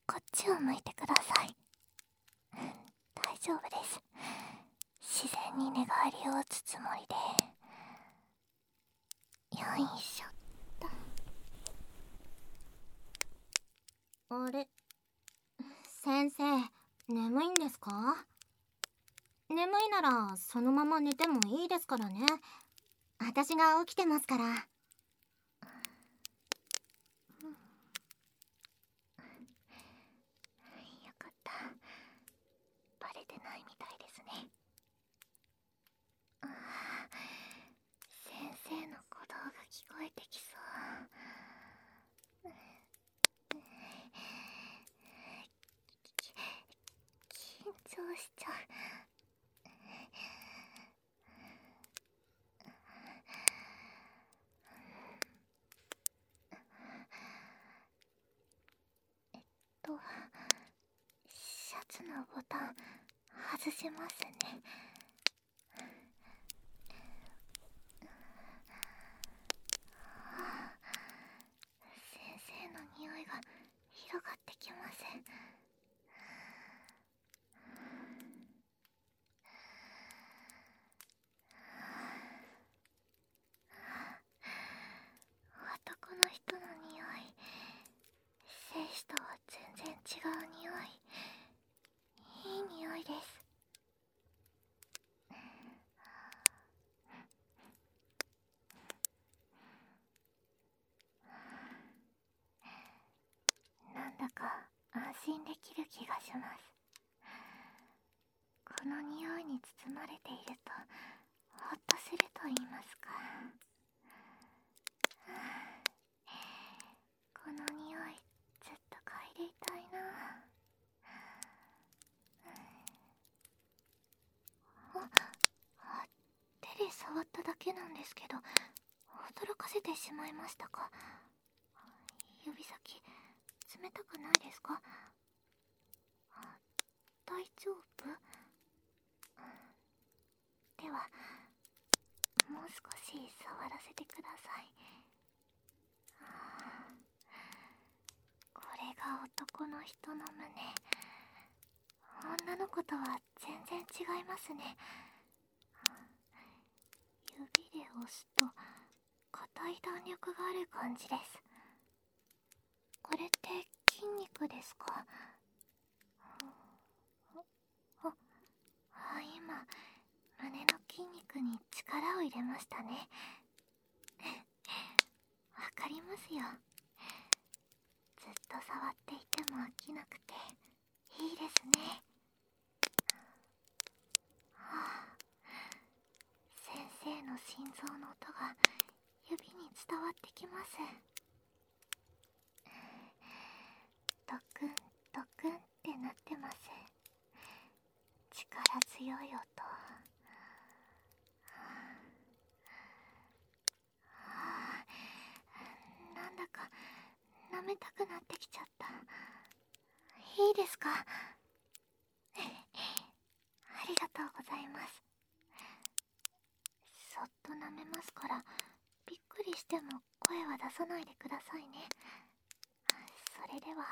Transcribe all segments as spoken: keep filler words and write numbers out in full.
こっちを向いてください。大丈夫です。自然に寝返りを打つつもりで。よいしょっと。 あれ、先生、眠いんですか？眠いならそのまま寝てもいいですからね。私が起きてますから。よかった。バレてないみたいですね。ああ、先生の鼓動が聞こえてきそう。緊張しちゃう。えっとシャツのボタン外せますね。先生の匂いが広がってきます。男の人の匂い、精子とは全然違う匂い。いい匂いです。なんだか安心できる気がします。この匂いに包まれているとほっとすると言いますか。この匂いずっと嗅いでいたいな。あ、手で触っただけなんですけど驚かせてしまいましたか。指先冷たくないですか？大丈夫？ではもう少し触らせてください。これが男の人の胸。女の子とは全然違いますね。指で押すと硬い弾力がある感じです。これって筋肉ですか？あ、あ、今胸の筋肉に力を入れましたね。わかりますよ。ずっと触っていても飽きなくていいですね。はあ、先生の心臓の音が指に伝わってきます。ドクンドクンってなってます。力強い音。はあ、なんだか舐めたくなってきちゃった。いいですか？ありがとうございます。そっと舐めますからびっくりしても声は出さないでくださいね。それでは。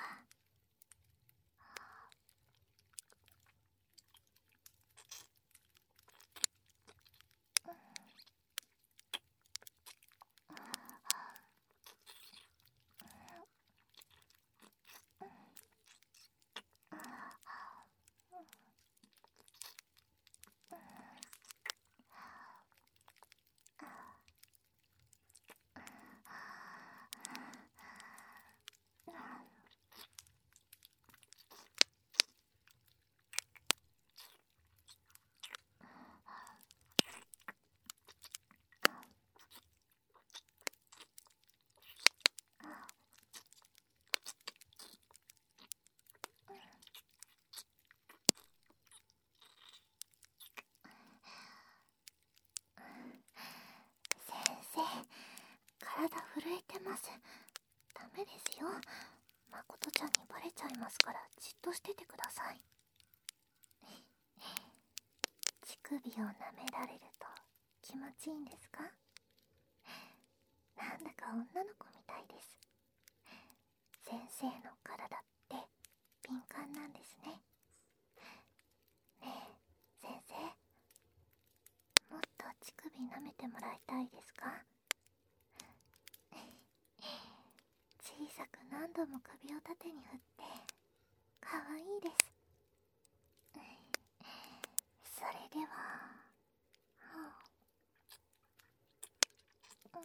体震えてます。ダメですよ。まことちゃんにバレちゃいますからじっとしててください。乳首を舐められると気持ちいいんですか？なんだか女の子みたいです。先生の体っていたいですか？小さく何度も首を縦に振ってかわいいです。それでは、うん、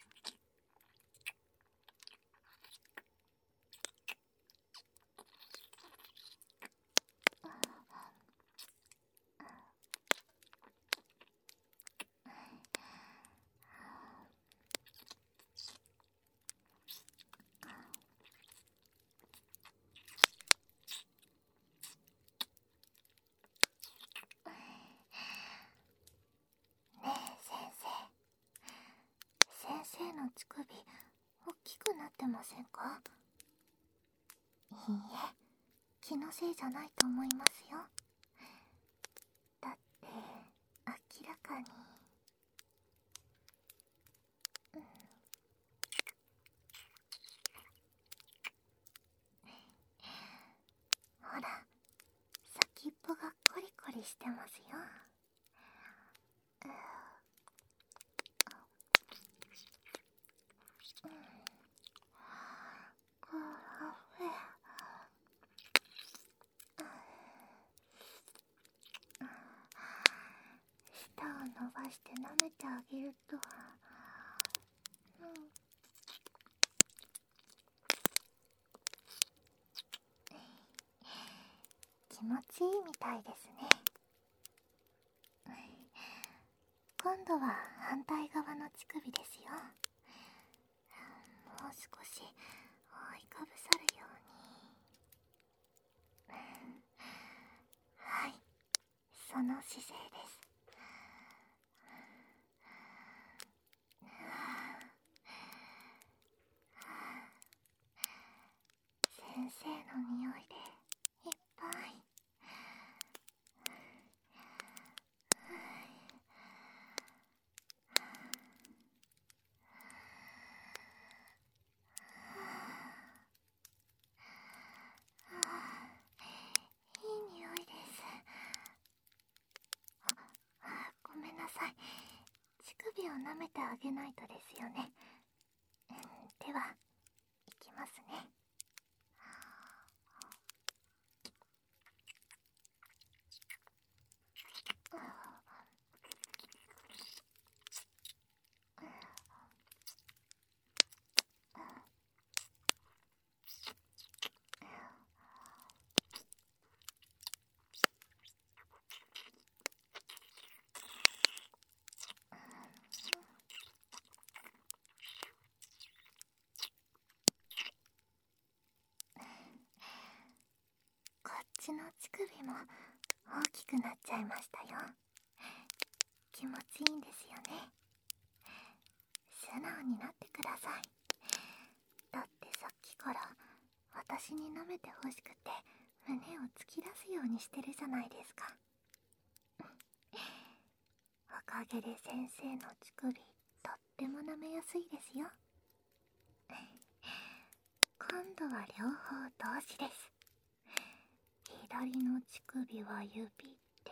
ねえ先生、先生の乳首大きくなってませんか？いいえ、気のせいじゃないと思いますよ。だって明らかに、うん、ほら、先っぽがコリコリしてますよ。うん、こう舌を伸ばして舐めてあげると、うん、気持ちいいみたいですね。今度は反対側の乳首ですよ。もう少し覆いかぶさるように。はい、その姿勢です。先生の匂いでいっぱい。いい匂いです。あ、ごめんなさい。乳首を舐めてあげないとですよね。では、いきますね。こっちの乳首も大きくなっちゃいましたよ。気持ちいいんですよね。素直になってください。だってさっきから私に舐めてほしくて胸を突き出すようにしてるじゃないですか。おかげで先生の乳首とっても舐めやすいですよ。今度は両方同時です。左の乳首は指で、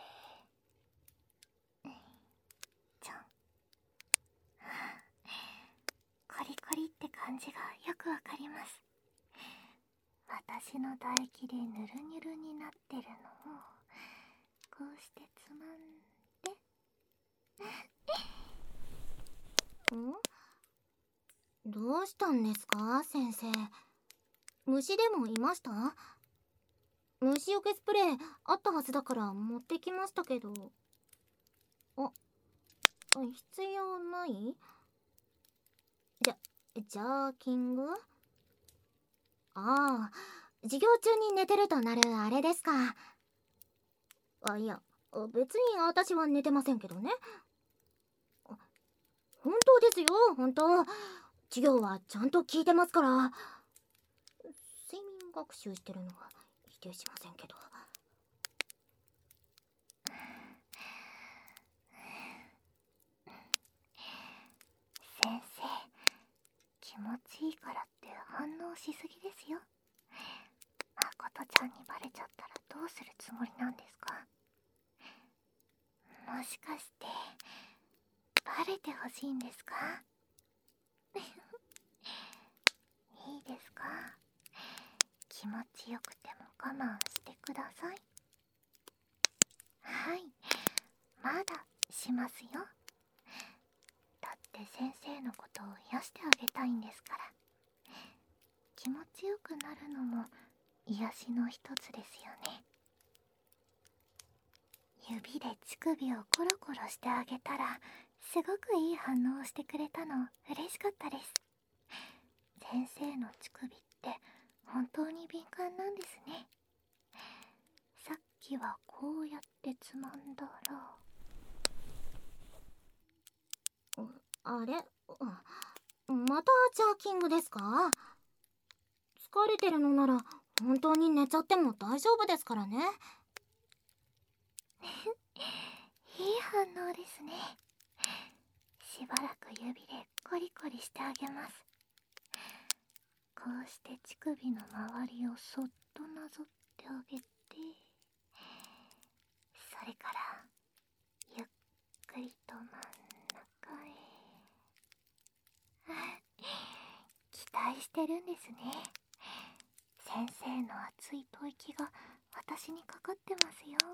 ちょん。コリコリって感じがよくわかります。私の唾液でヌルヌルになってるのをこうしてつまんで。 ん？どうしたんですか先生？虫でもいました？虫除けスプレーあったはずだから持ってきましたけど。あ、必要ない？じゃ、ジャーキング？ああ、授業中に寝てるとなるあれですか。あ、いや、別に私は寝てませんけどね。本当ですよ、本当。授業はちゃんと聞いてますから。睡眠学習してるのは否定しませんけど。 先生、気持ちいいからって反応しすぎですよ。まことちゃんにバレちゃったらどうするつもりなんですか？もしかしてバレてほしいんですか？いいですか？気持ちよくても我慢してください。はい、まだしますよ。だって先生のことを癒してあげたいんですから。気持ちよくなるのも癒しの一つですよね。指で乳首をコロコロしてあげたらすごくいい反応をしてくれたの嬉しかったです。先生の乳首って本当に敏感なんですね。さっきはこうやってつまんだら、 あれ、またジャーキングですか？疲れてるのなら本当に寝ちゃっても大丈夫ですからね。 いい反応ですね。しばらく指でコリコリしてあげます。こうして乳首の周りをそっとなぞってあげて、それからゆっくりと真ん中へ。期待してるんですね。先生の熱い吐息が私にかかってますよ。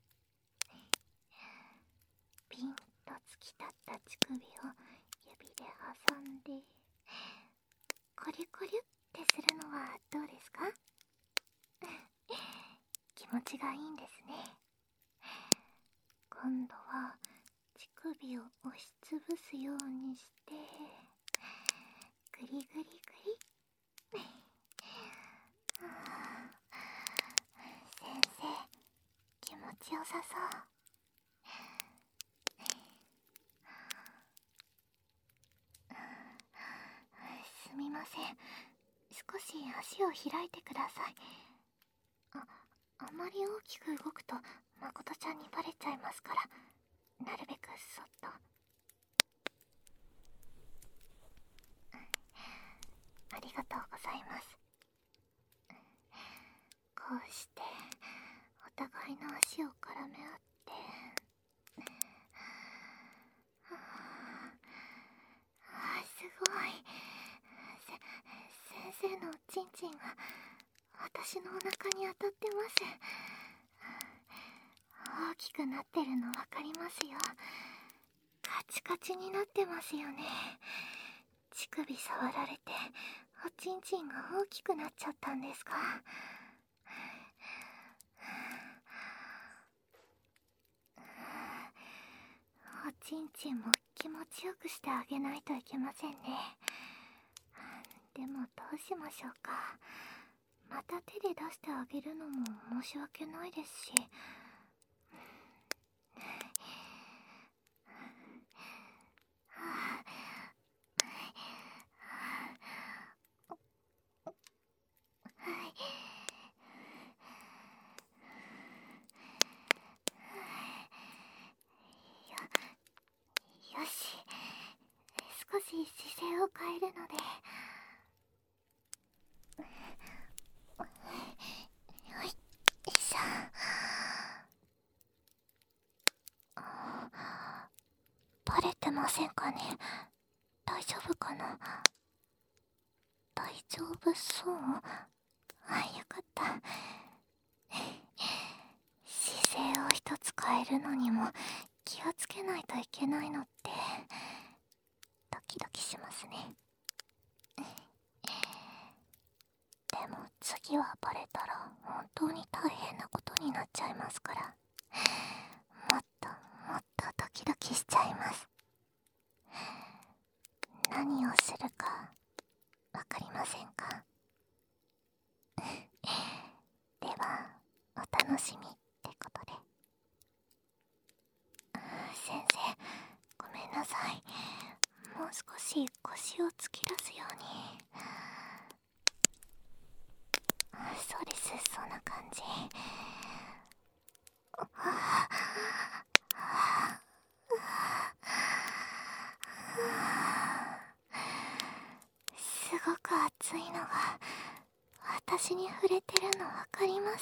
ピンと突き立った乳首を指で挟んでコリコリってするのはどうですか？気持ちがいいんですね。今度は乳首を押しつぶすようにしてグリグリグリ。先生、気持ちよさそう。すみません、少し足を開いてください。あ、あまり大きく動くと誠ちゃんにバレちゃいますから、なるべくそっと。ありがとうございます。こうしてお互いの足を絡め合って、はあ、すごい。せ先生のおちんちんが私のお腹に当たってます。大きくなってるの分かりますよ。カチカチになってますよね。乳首触られておちんちんが大きくなっちゃったんですか？おちんちんも気持ちよくしてあげないといけませんね。でもどうしましょうか。また手で出してあげるのも申し訳ないですし。よし、少し姿勢を変えるので。よいしょ。バレてませんかね？大丈夫かな？大丈夫そう？あ、よかった。姿勢を一つ変えるのにも気をつけないといけないのってドキドキしますね。でも次はバレたら本当に大変なことになっちゃいますから、もっともっとドキドキしちゃいます。何をするかわかりませんか？ではお楽しみってことで。先生、ごめんなさい。もう少し腰を突き出すように。そうです、そんな感じ。すごく熱いのが私に触れてるの分かります。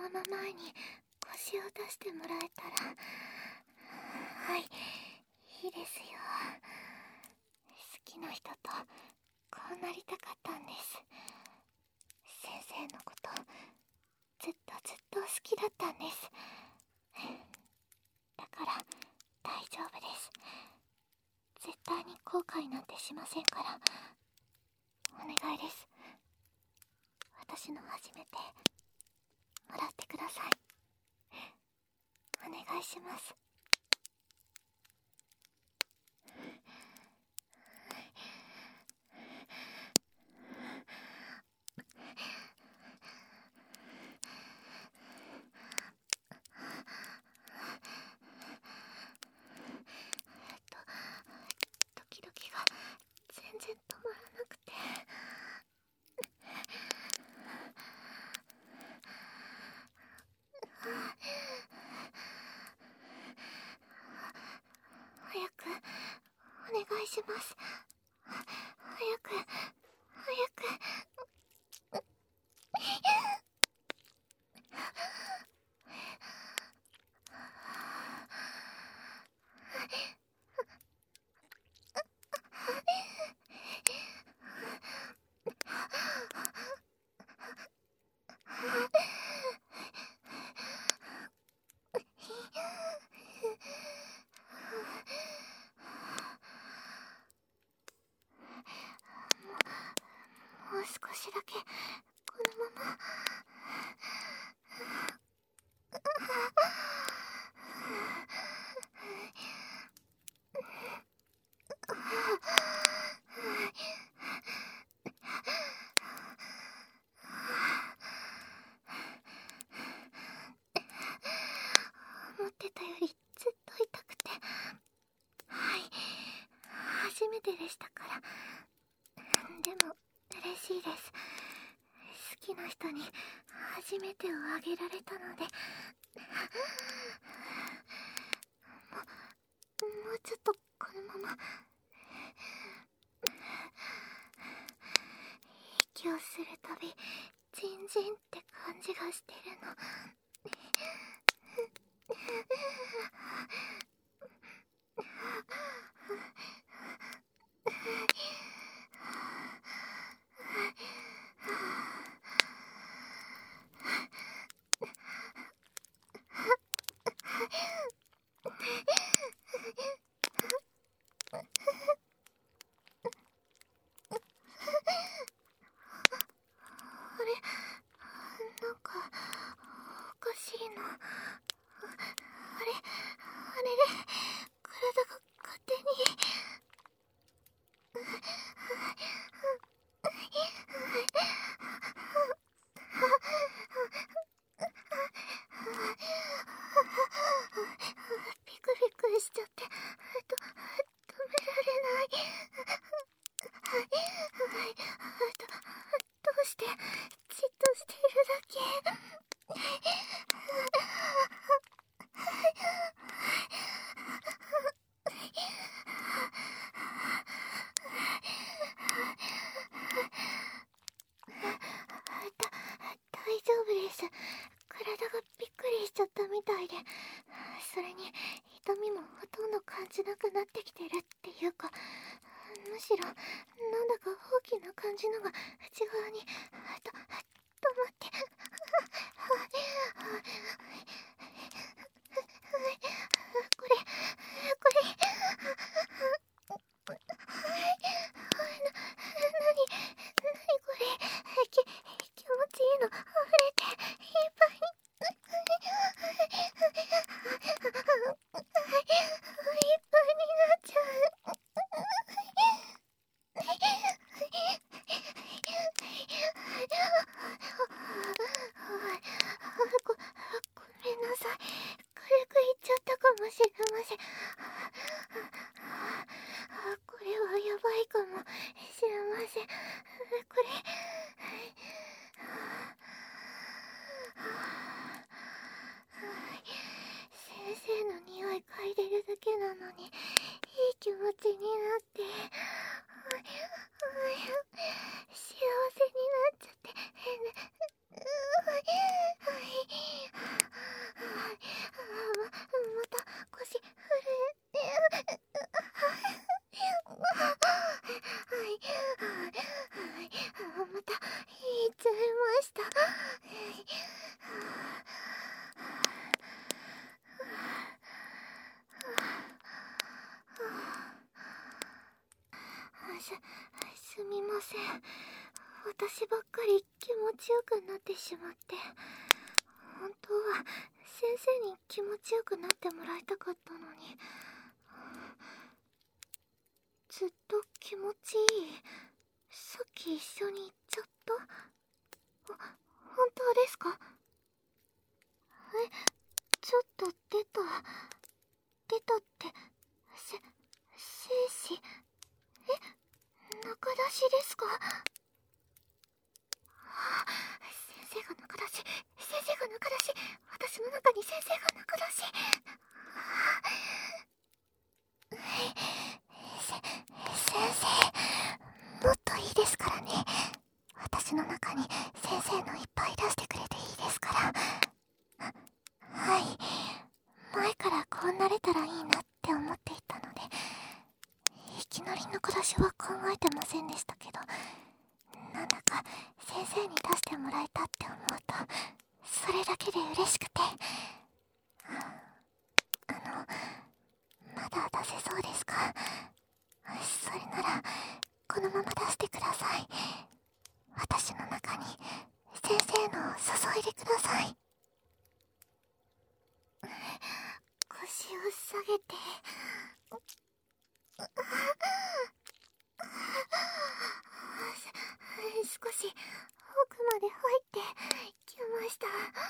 まま前に腰を出してもらえたら、はい、いいですよ。好きな人とこうなりたかったんです。先生のことずっとずっと好きだったんです。だから大丈夫です。絶対に後悔なんてしませんから。お願いです。私の初めてもらってください。お願いします。ドキドキが全然止まらなくて。早くお願いします。早く早く。もう少しだけこのまま。思ってたよりずっと痛くて、はい、初めてでしたから。でも嬉しいです。好きな人に初めてをあげられたので。もう、もうちょっとこのまま。息をするたびジンジンって感じがしてるの。なんかおかしいな。あれあれで体が勝手に。ビクビクしちゃってと止められない。どどうしてじっとしているだけ。大丈夫です。体がびっくりしちゃったみたいで、それに痛みもほとんど感じなくなってきてるっていうか、むしろなんだか大きな感じのが内側にと止まって。これこれな、なに、なにこれ。き、気持ちいいの溢れていっぱいいっぱいになっちゃう。 した。す、すみません。私ばっかり気持ちよくなってしまって。本当は先生に気持ちよくなってもらいたかったのに。ずっと気持ちいい。さっき一緒に行っちゃった？あ、本当ですか？え、ちょっと出た。出たって、せ、精子？え、中出しですか？先生が中出し、先生が中出し、私の中に先生が中出し。せ、先生、もっといいですからね。私の中に先生のいっぱい出してくれていいですから。はい、前からこうなれたらいいなって思っていたので、いきなり中出しは考えてませんでしたけど、なんだか先生に出してもらえたって思うと、それだけで嬉しくて。あの、まだ出せそうですか？それならこのまま出してください。私の中に先生のを注いでください。腰を下げて、少し奥まで入ってきました。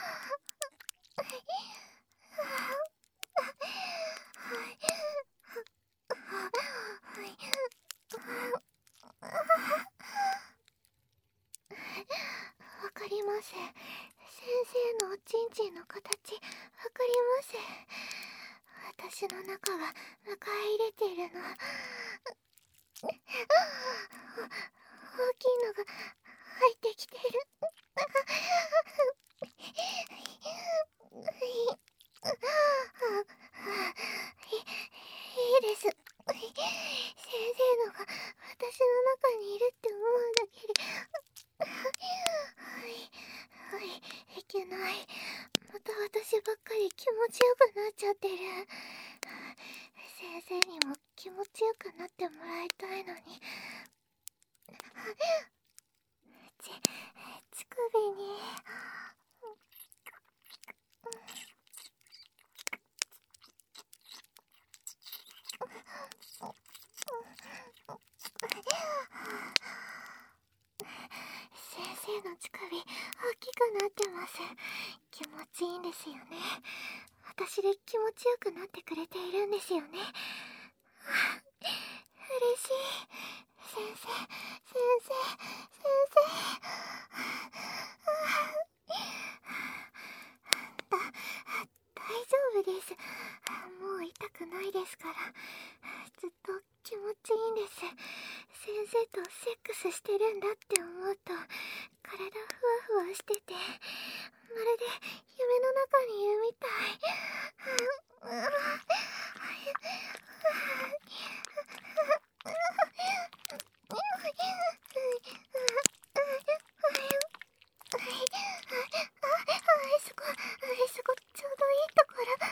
わかります。先生のおちんちんの形、わかります。私の中が迎え入れているの。大きいのが入ってきてる。いいいです。先生のが私の中にいるって思うだけで、はいはいいけない。また私ばっかり気持ちよくなっちゃってる。先生にも気持ちよくなってもらいたいのに。ち、乳首に。先生の乳首大きくなってます。気持ちいいんですよね。私で気持ちよくなってくれているんですよね。嬉しい。先生、先生、先生。だ、大丈夫です。もう痛くないですから。ずっと気持ちいいんです。先生とセックスしてるんだって思うと、体ふわふわしてて、まるで夢の中にいるみたい。そこ、そこ、ちょうどいいところ。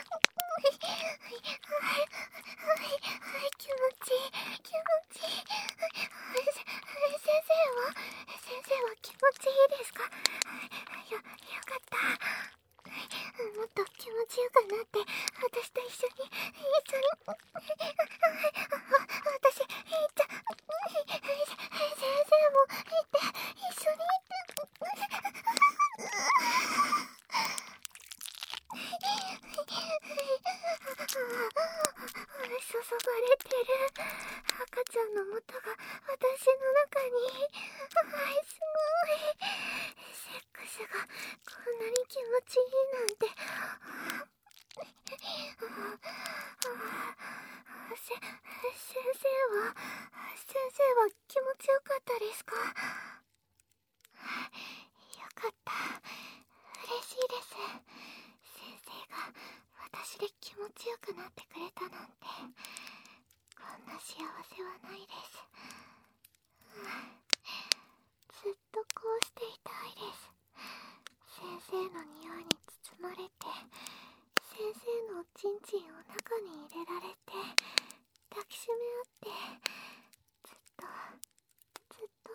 気持ちいい、気持ちいい。先生は、先生は気持ちいいですか？よ、よかった。もっと気持ちよくなって、私と一緒に、一緒に、私、いっちゃ、先生も、いって、一緒に、注がれてる。赤ちゃんの元が私の中に。はい、すごい。セックスがこんなに気持ちいいなんて。せ、 の匂いに包まれて、先生のおちんちんを中に入れられて、抱きしめ合ってずっとずっと。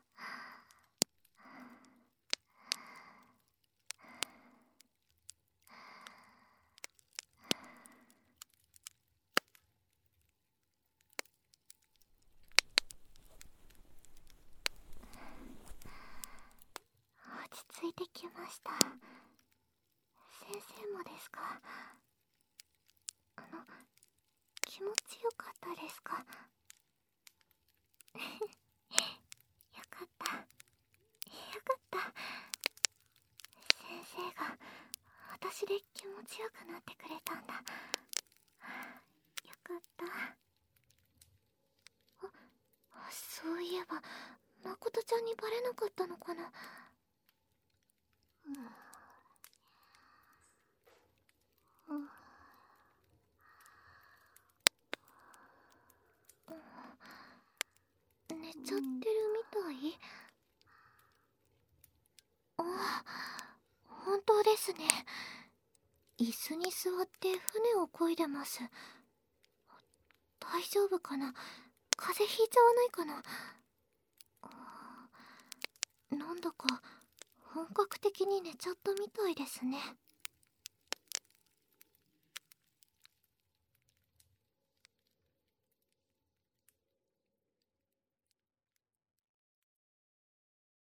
落ち着いてきました。先生もですか？あの、気持ちよかったですか？よかった、よかった。先生が私で気持ちよくなってくれたんだ。よかった。あ、そういえば誠ちゃんにバレなかったのかな。うん、寝ちゃってるみたい？あ、本当ですね。椅子に座って船を漕いでます。大丈夫かな？風邪ひいちゃわないかな。なんだか本格的に寝ちゃったみたいですね。